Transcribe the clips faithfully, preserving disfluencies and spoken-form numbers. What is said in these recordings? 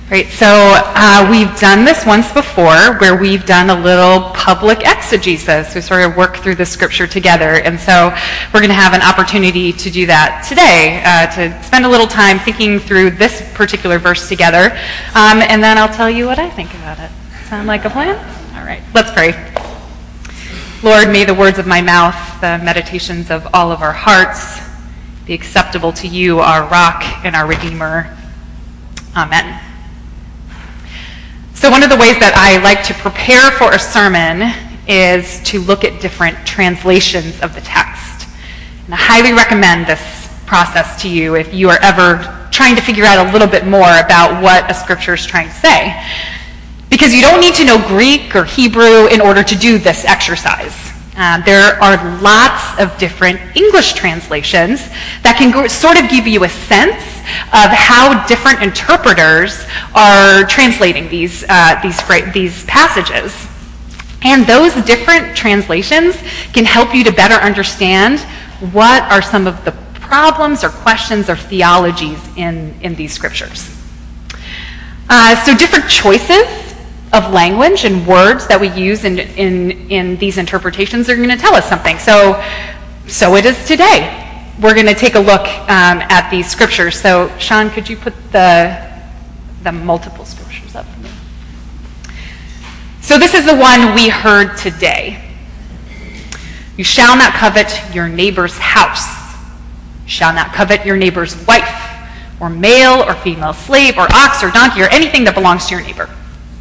Great. So uh, we've done this once before where we've done a little public exegesis. We sort of work through the scripture together. And so we're going to have an opportunity to do that today, uh, to spend a little time thinking through this particular verse together. Um, and then I'll tell you what I think about it. Sound like a plan? All right. Let's pray. Lord, may the words of my mouth, the meditations of all of our hearts be acceptable to you, our rock and our redeemer. Amen. So one of the ways that I like to prepare for a sermon is to look at different translations of the text. And I highly recommend this process to you if you are ever trying to figure out a little bit more about what a scripture is trying to say. Because you don't need to know Greek or Hebrew in order to do this exercise. Uh, there are lots of different English translations that can go, sort of give you a sense of how different interpreters are translating these, uh, these, these passages. And those different translations can help you to better understand what are some of the problems or questions or theologies in, in these scriptures. Uh, so different choices of language and words that we use in, in, in these interpretations are going to tell us something. So, so it is today. We're going to take a look um, at these scriptures. So, Sean, could you put the, the multiple scriptures up for me? So this is the one we heard today. You shall not covet your neighbor's house. You shall not covet your neighbor's wife, or male or female slave, or ox or donkey, or anything that belongs to your neighbor.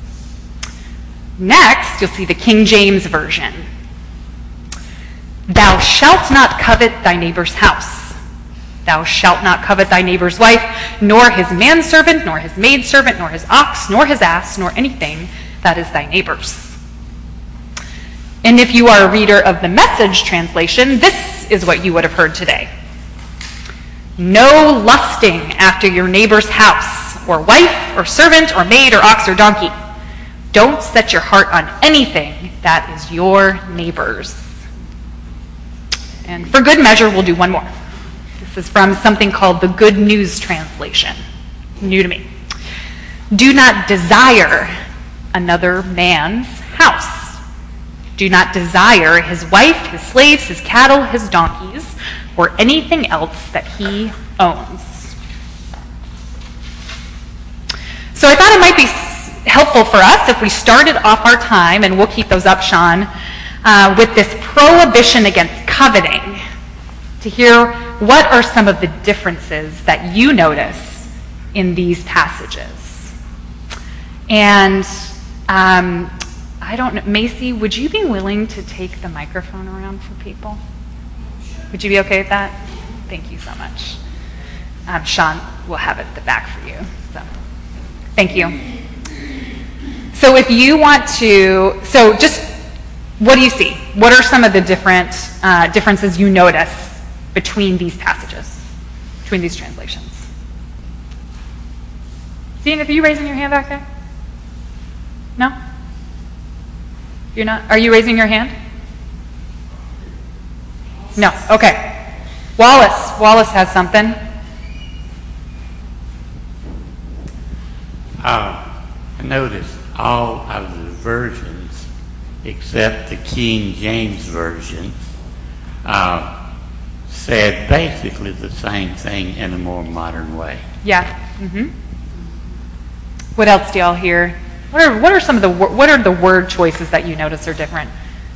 Next, you'll see the King James Version. Thou shalt not covet thy neighbor's house. Thou shalt not covet thy neighbor's wife, nor his manservant, nor his maidservant, nor his ox, nor his ass, nor anything that is thy neighbor's. And if you are a reader of the Message translation, this is what you would have heard today. No lusting after your neighbor's house, or wife, or servant, or maid, or ox, or donkey. Don't set your heart on anything that is your neighbor's. And for good measure, we'll do one more. This is from something called the Good News Translation. New to me. Do not desire another man's house. Do not desire his wife, his slaves, his cattle, his donkeys, or anything else that he owns. So I thought it might be helpful for us if we started off our time, and we'll keep those up, Sean, uh, with this prohibition against coveting, to hear what are some of the differences that you notice in these passages. And um, I don't know, Macy, would you be willing to take the microphone around for people? Would you be okay with that? Thank you so much. Um, Sean will have it at the back for you. So, thank you. So if you want to, so just, what do you see? What are some of the different uh, differences you notice between these passages, between these translations? Seeing, if you raising your hand back there? No? You're not? Are you raising your hand? No. Okay. Wallace. Wallace has something. Uh, I noticed all of the versions, except the King James Version, uh, said basically the same thing in a more modern way. Yeah. Mm-hmm. What else do y'all hear? What are what are some of the what are the word choices that you notice are different?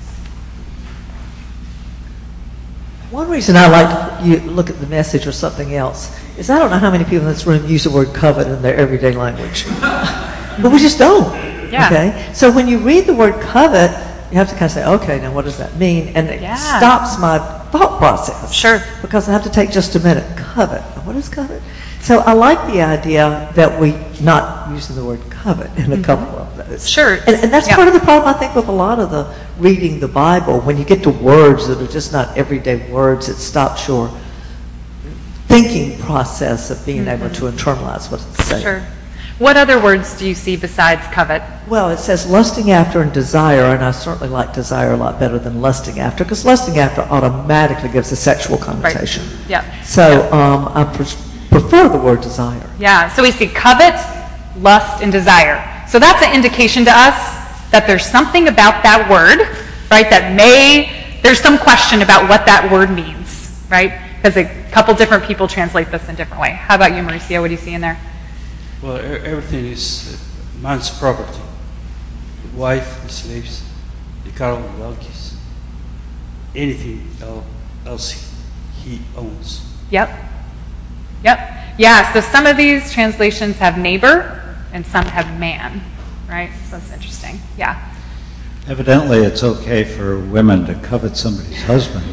One reason I like to you look at the Message or something else is I don't know how many people in this room use the word covet in their everyday language. But we just don't. Yeah. Okay? So when you read the word covet, you have to kind of say, okay, now what does that mean? And it Yeah. stops my thought process. Sure. Because I have to take just a minute. Covet. What is covet? So I like the idea that we not using the word covet in a mm-hmm. couple of those. Sure. And, and that's yeah. part of the problem, I think, with a lot of the reading the Bible. When you get to words that are just not everyday words, it stops your thinking process of being mm-hmm. able to internalize what it's saying. Sure. What other words do you see besides covet? Well, it says lusting after and desire, and I certainly like desire a lot better than lusting after, because lusting after automatically gives a sexual connotation. Right. Yeah. So yeah. Um, I pre- prefer the word desire. Yeah. So we see covet, lust, and desire. So that's an indication to us that there's something about that word, right, that may, there's some question about what that word means, right? Because a couple different people translate this in a different way. How about you, Mauricio? What do you see in there? Well, e- everything is man's property. The wife, the slaves, the cattle, the donkeys, anything el- else he owns. Yep. Yep. Yeah, so some of these translations have neighbor and some have man, right? So that's interesting. Yeah. Evidently, it's okay for women to covet somebody's husband.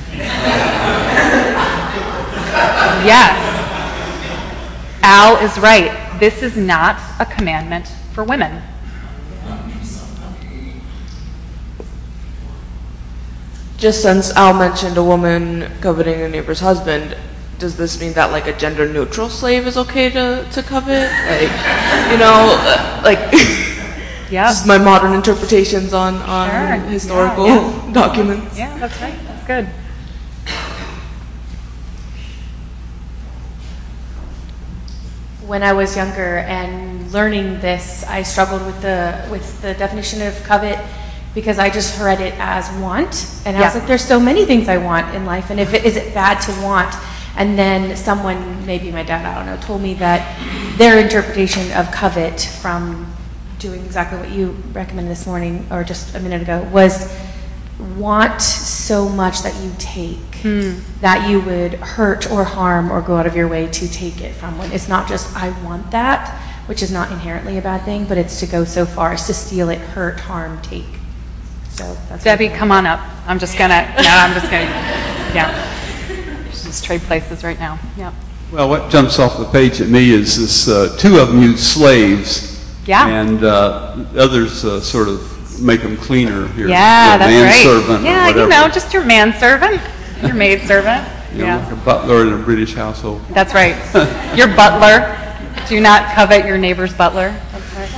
Yes. Al is right. This is not a commandment for women. Just since Al mentioned a woman coveting a neighbor's husband, does this mean that like a gender neutral slave is okay to, to covet? Like, you know, uh, like Yeah. just my modern interpretations on, on Sure. historical Yeah, yeah. documents. Yeah, that's right. That's good. When I was younger and learning this, I struggled with the with the definition of covet because I just read it as want, and I was Yeah. like, "There's so many things I want in life, and if it, is it bad to want?" And then someone, maybe my dad, I don't know, told me that their interpretation of covet from doing exactly what you recommended this morning or just a minute ago was want so much that you take that you would hurt or harm or go out of your way to take it from one. It's not just I want that, which is not inherently a bad thing, but it's to go so far as to steal it, hurt, harm, take. So that's Debbie, what I come on up. I'm just gonna, no, I'm just gonna, yeah. Just trade places right now. Yeah. Well, what jumps off the page at me is this, uh, two of them use slaves. Yeah. And uh, others uh, sort of make them cleaner here. Yeah, the that's right. manservant or Yeah, you whatever. know, just your manservant, your maidservant. You know, Yeah. like a butler in a British household. That's right. Your butler. Do not covet your neighbor's butler. That's right.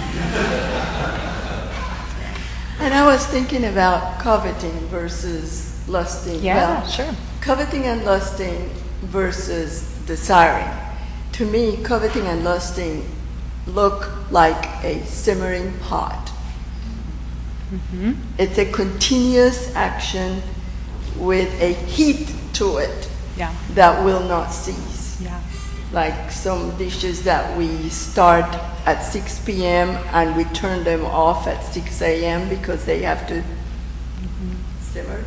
And I was thinking about coveting versus lusting. Yeah, Well, sure. Coveting and lusting versus desiring. To me, coveting and lusting look like a simmering pot. Mm-hmm. It's a continuous action with a heat to it Yeah. that will not cease. Yeah. Like some dishes that we start at six p.m. and we turn them off at six a.m. because they have to simmer.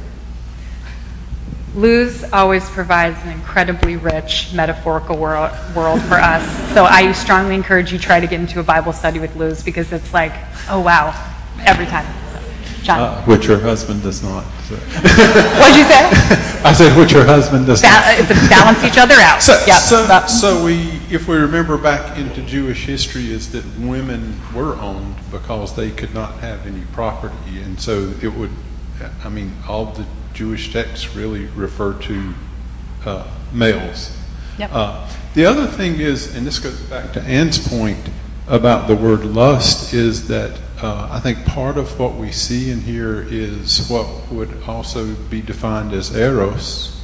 Luz always provides an incredibly rich metaphorical world, world for us. So I strongly encourage you try to get into a Bible study with Luz because it's like, oh wow, every time. John. Uh, which her husband does not. So. What'd you say? I said which her husband does Ba- not. it's a balance each other out. So, Yep. so, But- so we, if we remember back into Jewish history, is that women were owned because they could not have any property, and so it would. I mean, all the Jewish texts really refer to uh, males. Yep. Uh, the other thing is, and this goes back to Ann's point about the word lust, is that uh, I think part of what we see in here is what would also be defined as eros,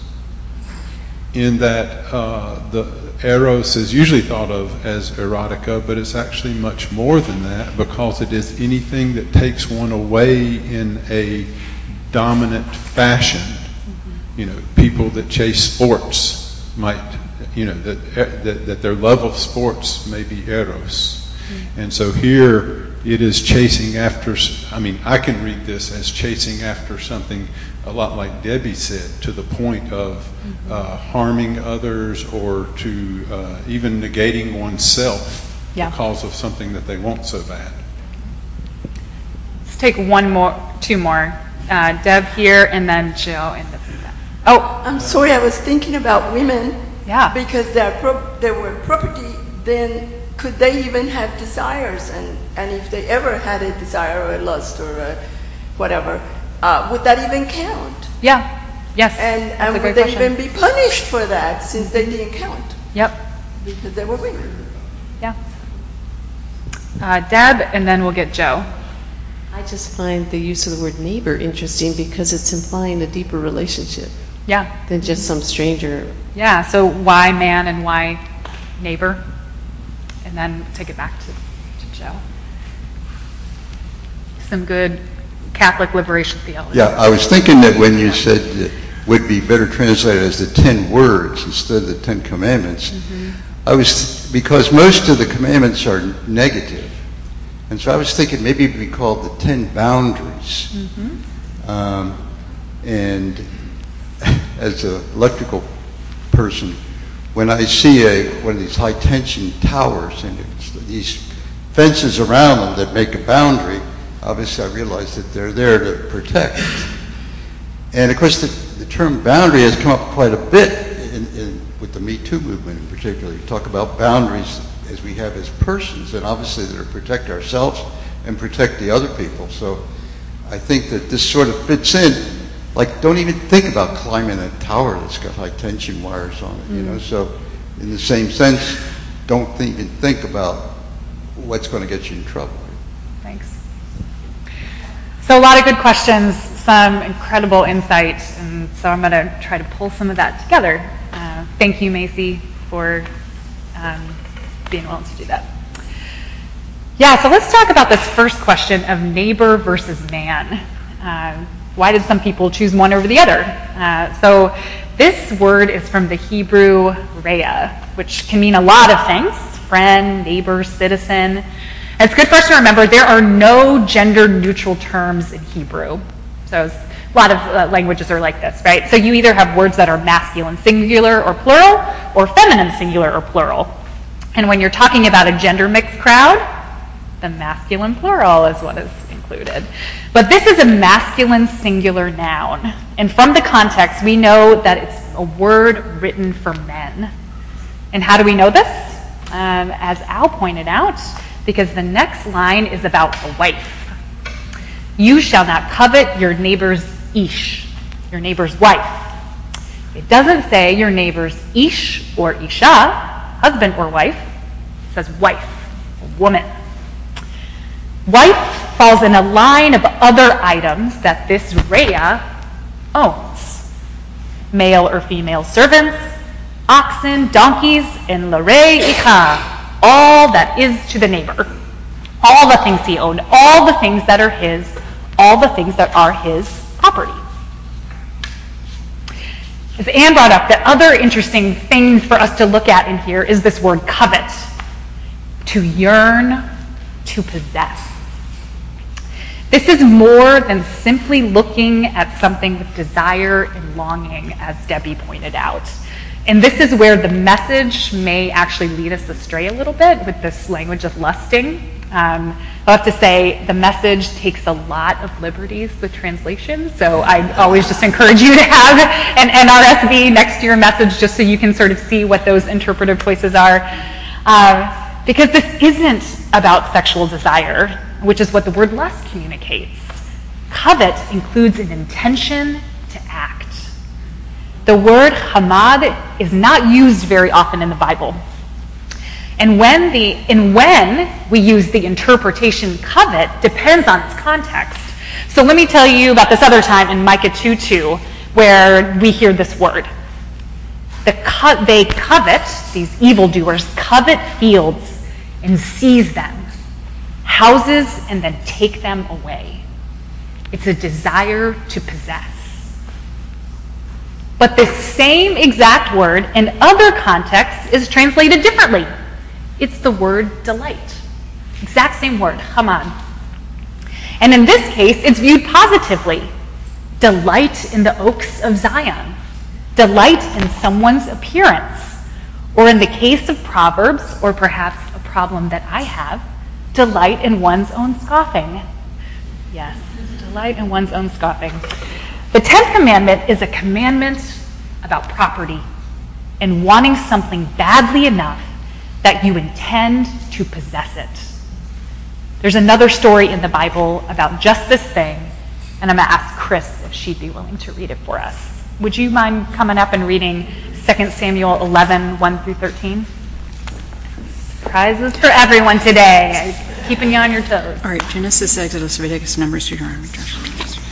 in that uh, the eros is usually thought of as erotica, but it's actually much more than that because it is anything that takes one away in a dominant fashion. Mm-hmm. You know, people that chase sports might, you know, that that, that their love of sports may be eros. Mm-hmm. And so here it is chasing after, I mean, I can read this as chasing after something a lot like Debbie said, to the point of mm-hmm. uh, harming others or to uh, even negating oneself yeah. because of something that they want so bad. Let's take one more, two more. Uh, Deb here, and then Jill in the back. Oh, I'm sorry, I was thinking about women. Yeah. Because they're pro- they were property, then could they even have desires? And, and if they ever had a desire or a lust or a whatever, uh, would that even count? Yeah. Yes. And, and would they question. even be punished for that since they didn't count? Yep. Because they were women. Yeah. Uh, Deb, and then we'll get Joe. I just find the use of the word neighbor interesting because it's implying a deeper relationship. Yeah. Than just some stranger. Yeah, so why man and why neighbor? And then take it back to Joe. Some good Catholic liberation theology. Yeah, I was thinking that when you said it would be better translated as the ten words instead of the Ten Commandments, mm-hmm. I was, because most of the commandments are negative, and so I was thinking maybe it would be called the Ten Boundaries. Mm-hmm. Um, and as an electrical person, when I see a one of these high tension towers and it's these fences around them that make a boundary, obviously I realize that they're there to protect. And of course the, the term boundary has come up quite a bit in, in, with the Me Too movement in particular. You talk about boundaries as we have as persons, and obviously they're to protect ourselves and protect the other people. So I think that this sort of fits in. Like, don't even think about climbing a tower that's got high tension wires on it, mm. you know. So in the same sense, don't even think about what's going to get you in trouble. Thanks. So a lot of good questions, some incredible insight, and so I'm going to try to pull some of that together. Uh, thank you, Macy, for um, being willing to do that. Yeah, so let's talk about this first question of neighbor versus man. Uh, why did some people choose one over the other? Uh, so this word is from the Hebrew rhea, which can mean a lot of things: friend, neighbor, citizen. And it's good for us to remember there are no gender-neutral terms in Hebrew. So a lot of uh, languages are like this, right? So you either have words that are masculine singular or plural, or feminine singular or plural. And when you're talking about a gender-mixed crowd, the masculine plural is what is included. But this is a masculine singular noun. And from the context, we know that it's a word written for men. And how do we know this? Um, as Al pointed out, because the next line is about a wife. You shall not covet your neighbor's ish, your neighbor's wife. It doesn't say your neighbor's ish or isha, husband or wife. It says wife, woman. Wife falls in a line of other items that this rhea owns. Male or female servants, oxen, donkeys, and larei icha, all that is to the neighbor. All the things he owned, all the things that are his, all the things that are his property. As Anne brought up, the other interesting thing for us to look at in here is this word covet. To yearn, to possess. This is more than simply looking at something with desire and longing, as Debbie pointed out. And this is where the message may actually lead us astray a little bit with this language of lusting. Um, I'll have to say the message takes a lot of liberties with translation, so I always just encourage you to have an N R S V next to your message just so you can sort of see what those interpretive choices are. Uh, because this isn't about sexual desire, which is what the word lust communicates. Covet includes an intention to act. The word hamad is not used very often in the Bible. And when the and when we use the interpretation covet depends on its context. So let me tell you about this other time in Micah two two, where we hear this word. The co- they covet, these evildoers, covet fields and seize them, houses and then take them away. It's a desire to possess. But this same exact word in other contexts is translated differently. It's the word delight. Exact same word, hamad. And in this case, it's viewed positively. Delight in the oaks of Zion. Delight in someone's appearance. Or in the case of Proverbs, or perhaps a problem that I have, delight in one's own scoffing. Yes, delight in one's own scoffing. The tenth commandment is a commandment about property and wanting something badly enough that you intend to possess it. There's another story in the Bible about just this thing, and I'm going to ask Chris if she'd be willing to read it for us. Would you mind coming up and reading Second Samuel eleven, one through thirteen? Prizes for everyone today. Keeping you on your toes. All right, Genesis, Exodus, Leviticus, Numbers, Deuteronomy, Joshua.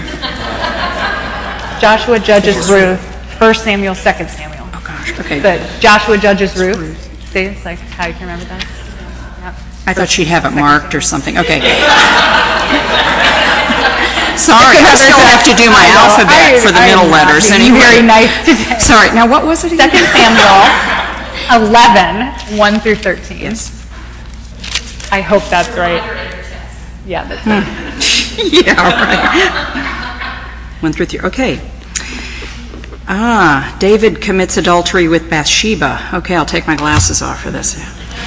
Joshua judges Ruth. First Samuel, Second Samuel. Oh gosh, okay. But Joshua judges Ruth. Ruth. See, it's like how you can remember that. Yep. I thought she'd have it marked or something. Okay. Sorry, I still have to do my alphabet for the middle letters anyway. Very nice today. Sorry, now what was it again? Second Samuel eleven, one through thirteen. Yes. I hope that's right. Yeah, that's right. Yeah, right. One through three. Okay. Ah, David commits adultery with Bathsheba. Okay, I'll take my glasses off for this.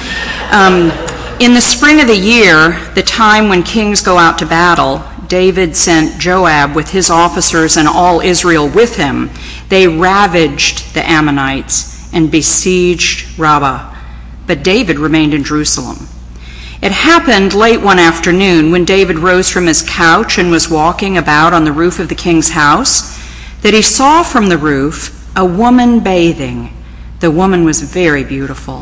Um, in the spring of the year, the time when kings go out to battle, David sent Joab with his officers and all Israel with him. They ravaged the Ammonites and besieged Rabbah, but David remained in Jerusalem. It happened late one afternoon when David rose from his couch and was walking about on the roof of the king's house that he saw from the roof a woman bathing. The woman was very beautiful.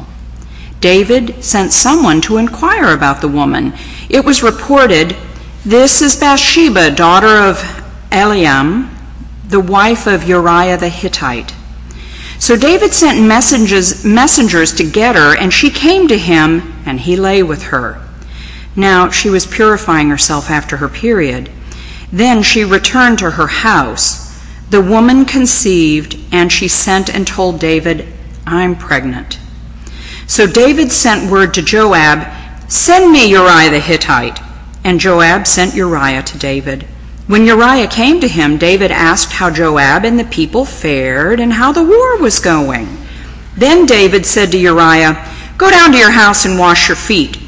David sent someone to inquire about the woman. It was reported, "This is Bathsheba, daughter of Eliam, the wife of Uriah the Hittite." So David sent messengers, messengers to get her, and she came to him, and he lay with her. Now she was purifying herself after her period. Then she returned to her house. The woman conceived, and she sent and told David, "I'm pregnant." So David sent word to Joab, "Send me Uriah the Hittite." And Joab sent Uriah to David. When Uriah came to him, David asked how Joab and the people fared and how the war was going. Then David said to Uriah, "Go down to your house and wash your feet."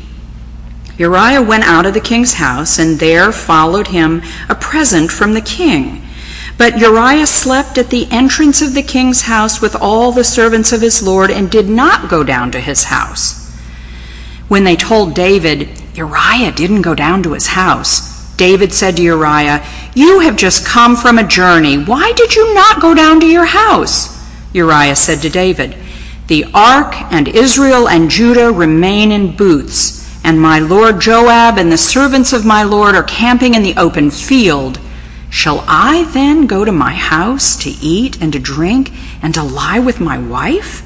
Uriah went out of the king's house, and there followed him a present from the king. But Uriah slept at the entrance of the king's house with all the servants of his lord and did not go down to his house. When they told David, Uriah didn't go down to his house, David said to Uriah, "You have just come from a journey. Why did you not go down to your house?" Uriah said to David, "The ark and Israel and Judah remain in booths, and my lord Joab and the servants of my lord are camping in the open field. Shall I then go to my house to eat and to drink and to lie with my wife?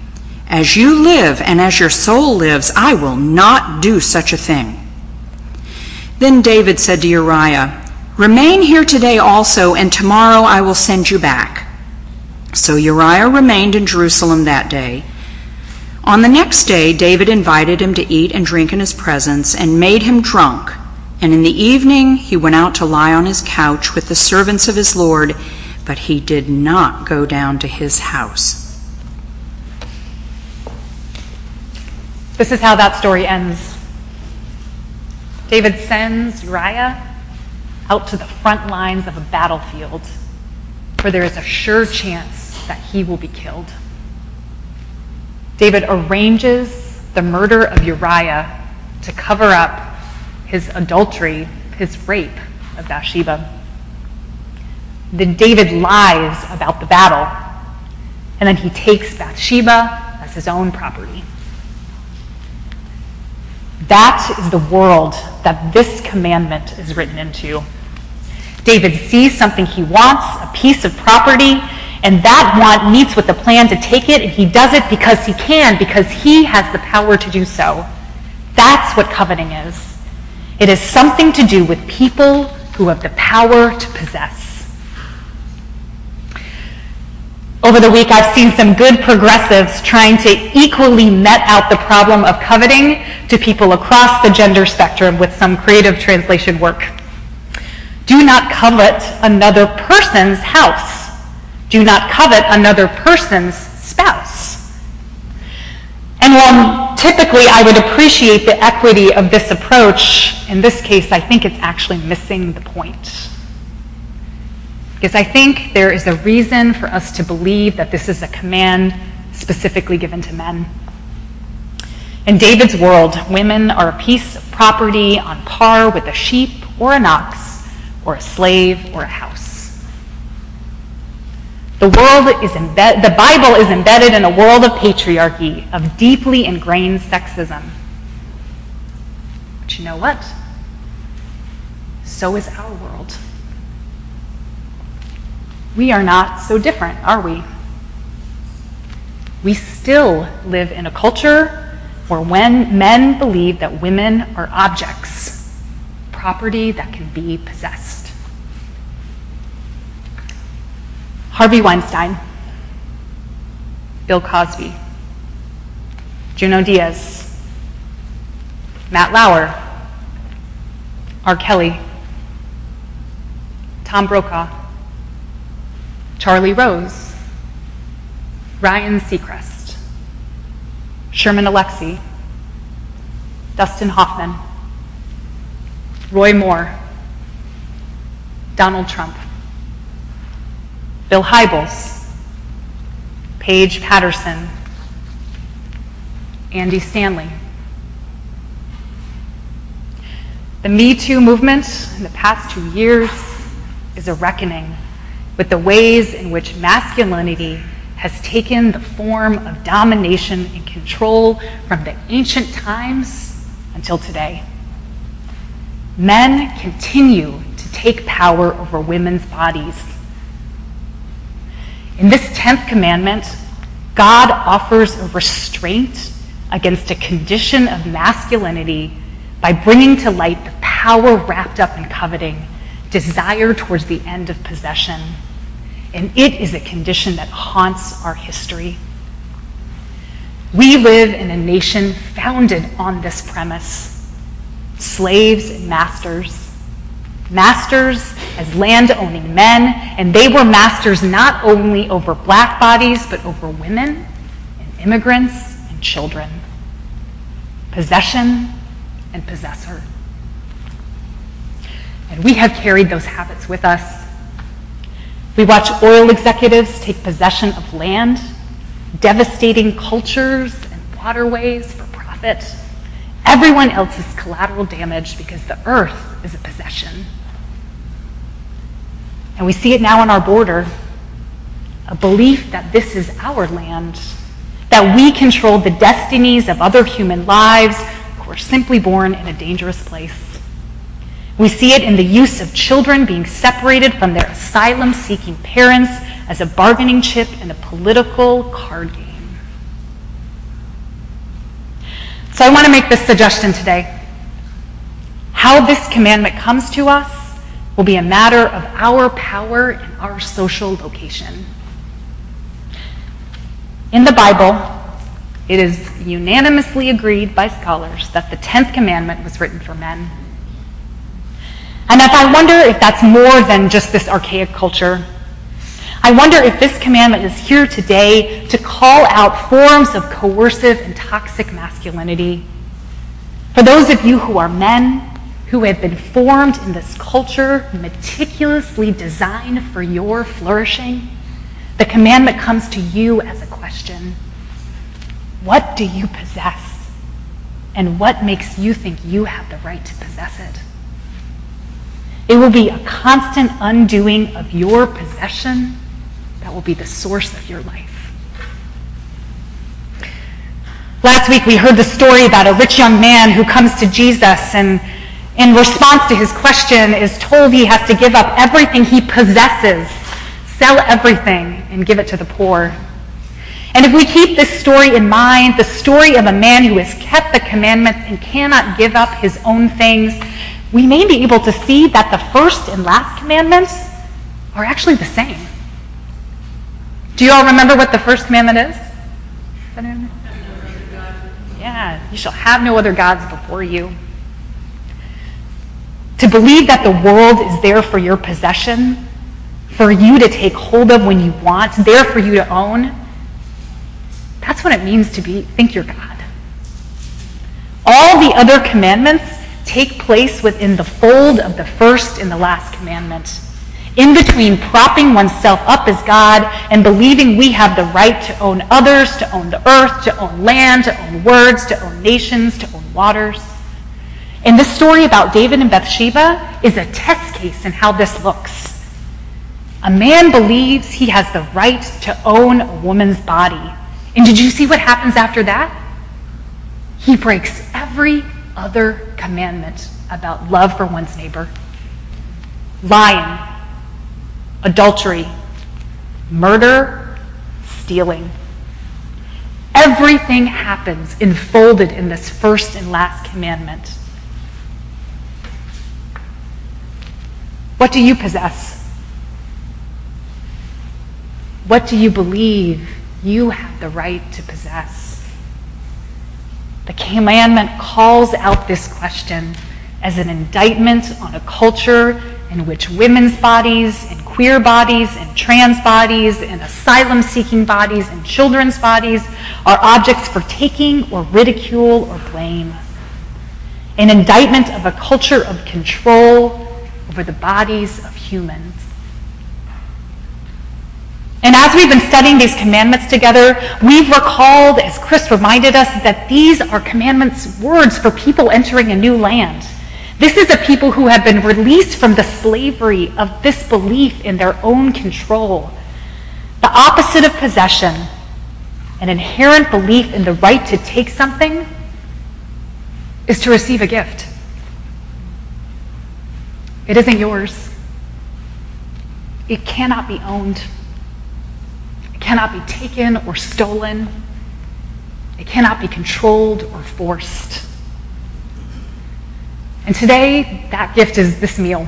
As you live and as your soul lives, I will not do such a thing." Then David said to Uriah, "Remain here today also, and tomorrow I will send you back." So Uriah remained in Jerusalem that day. On the next day, David invited him to eat and drink in his presence and made him drunk. And in the evening he went out to lie on his couch with the servants of his lord, but he did not go down to his house. This is how that story ends. David sends Uriah out to the front lines of a battlefield where there is a sure chance that he will be killed. David arranges the murder of Uriah to cover up his adultery, his rape of Bathsheba. Then David lies about the battle, and then he takes Bathsheba as his own property. That is the world that this commandment is written into. David sees something he wants, a piece of property, and that want meets with the plan to take it, and he does it because he can, because he has the power to do so. That's what coveting is. It is something to do with people who have the power to possess. Over the week, I've seen some good progressives trying to equally met out the problem of coveting to people across the gender spectrum with some creative translation work. Do not covet another person's house. Do not covet another person's spouse. And while typically I would appreciate the equity of this approach, in this case, I think it's actually missing the point. Because I think there is a reason for us to believe that this is a command specifically given to men. In David's world, women are a piece of property on par with a sheep or an ox or a slave or a house. The world is embed- the Bible is embedded in a world of patriarchy, of deeply ingrained sexism. But you know what? So is our world. We are not so different, are we? We still live in a culture where when men believe that women are objects, property that can be possessed. Harvey Weinstein, Bill Cosby, Junot Diaz, Matt Lauer, R. Kelly, Tom Brokaw, Charlie Rose, Ryan Seacrest, Sherman Alexie, Dustin Hoffman, Roy Moore, Donald Trump, Bill Hybels, Paige Patterson, Andy Stanley. The Me Too movement in the past two years is a reckoning with the ways in which masculinity has taken the form of domination and control from the ancient times until today. Men continue to take power over women's bodies. In this tenth commandment, God offers a restraint against a condition of masculinity by bringing to light the power wrapped up in coveting, desire towards the end of possession. And it is a condition that haunts our history. We live in a nation founded on this premise. Slaves and masters. Masters as land-owning men, and they were masters not only over black bodies, but over women and immigrants and children. Possession and possessor. And we have carried those habits with us. We watch oil executives take possession of land, devastating cultures and waterways for profit. Everyone else is collateral damage because the earth is a possession. And we see it now on our border, a belief that this is our land, that we control the destinies of other human lives who are simply born in a dangerous place. We see it in the use of children being separated from their asylum-seeking parents as a bargaining chip in a political card game. So I want to make this suggestion today. How this commandment comes to us will be a matter of our power and our social location. In the Bible, it is unanimously agreed by scholars that the tenth commandment was written for men. And if I wonder if that's more than just this archaic culture, I wonder if this commandment is here today to call out forms of coercive and toxic masculinity. For those of you who are men, who have been formed in this culture, meticulously designed for your flourishing, the commandment comes to you as a question. What do you possess? And what makes you think you have the right to possess it? It will be a constant undoing of your possession that will be the source of your life. Last week we heard the story about a rich young man who comes to Jesus and in response to his question is told he has to give up everything he possesses, sell everything, and give it to the poor. And if we keep this story in mind, the story of a man who has kept the commandments and cannot give up his own things, we may be able to see that the first and last commandments are actually the same. Do you all remember what the first commandment is? Is that it? Yeah, you shall have no other gods before you. To believe that the world is there for your possession, for you to take hold of when you want, there for you to own, that's what it means to be think you're God. All the other commandments take place within the fold of the first and the last commandment, in between propping oneself up as God and believing we have the right to own others, to own the earth, to own land, to own words, to own nations, to own waters. And this story about David and Bathsheba is a test case in how this looks. A man believes he has the right to own a woman's body. And did you see what happens after that? He breaks every other commandment about love for one's neighbor. Lying, adultery, murder, stealing. Every Everything happens enfolded in this first and last commandment. What do you possess? What do you believe you have the right to possess? The commandment calls out this question as an indictment on a culture in which women's bodies and queer bodies and trans bodies and asylum-seeking bodies and children's bodies are objects for taking or ridicule or blame. An indictment of a culture of control over the bodies of humans. And as we've been studying these commandments together, we've recalled, as Chris reminded us, that these are commandments, words for people entering a new land. This is a people who have been released from the slavery of this belief in their own control. The opposite of possession, an inherent belief in the right to take something, is to receive a gift. It isn't yours. It cannot be owned. It cannot be taken or stolen. It cannot be controlled or forced. And today, that gift is this meal.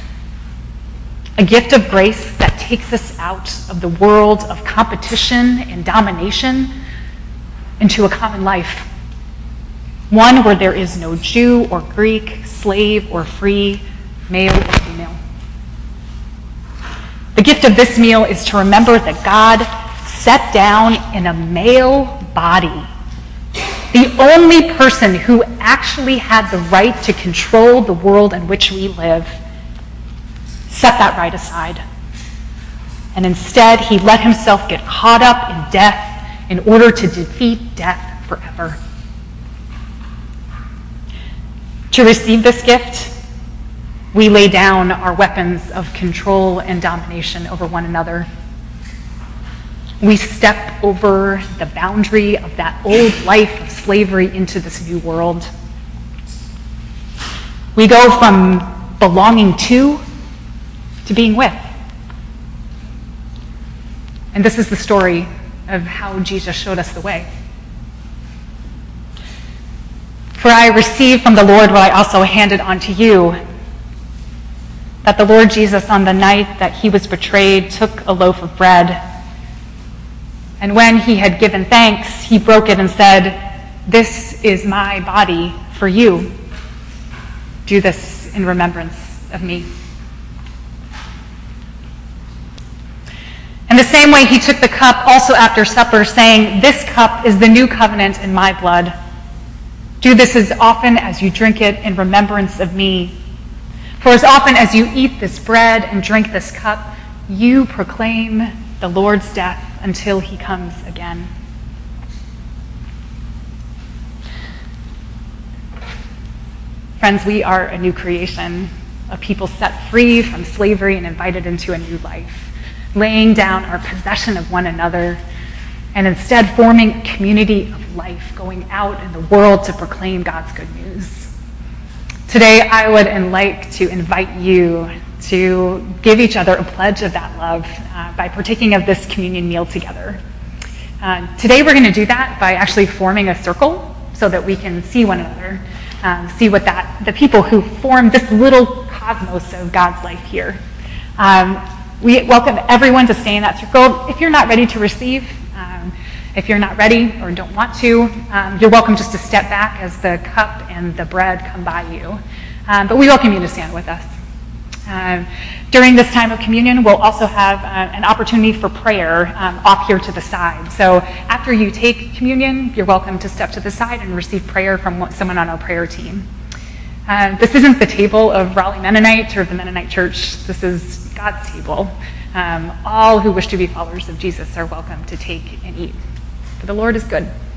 A gift of grace that takes us out of the world of competition and domination into a common life. One where there is no Jew or Greek, slave or free, male or female. The gift of this meal is to remember that God sat down in a male body. The only person who actually had the right to control the world in which we live set that right aside. And instead, he let himself get caught up in death in order to defeat death forever. To receive this gift, we lay down our weapons of control and domination over one another. We step over the boundary of that old life of slavery into this new world. We go from belonging to to being with. And this is the story of how Jesus showed us the way. For I received from the Lord what I also handed on to you, that the Lord Jesus, on the night that he was betrayed, took a loaf of bread. And when he had given thanks, he broke it and said, "This is my body for you. Do this in remembrance of me." In the same way, he took the cup also after supper, saying, "This cup is the new covenant in my blood. Do this as often as you drink it in remembrance of me. For as often as you eat this bread and drink this cup, you proclaim the Lord's death until he comes again." Friends, we are a new creation, a people set free from slavery and invited into a new life, laying down our possession of one another and instead forming a community of life, going out in the world to proclaim God's good news. Today, I would like to invite you to give each other a pledge of that love uh, by partaking of this communion meal together. Uh, today, we're going to do that by actually forming a circle so that we can see one another, um, see what that the people who form this little cosmos of God's life here. Um, we welcome everyone to stay in that circle. If you're not ready to receive, um, if you're not ready or don't want to, um, you're welcome just to step back as the cup and the bread come by you. Um, but we welcome you to stand with us. Um, during this time of communion, we'll also have uh, an opportunity for prayer um, off here to the side. So after you take communion, you're welcome to step to the side and receive prayer from someone on our prayer team. Uh, this isn't the table of Raleigh Mennonite or the Mennonite Church. This is God's table. Um, all who wish to be followers of Jesus are welcome to take and eat. For the Lord is good.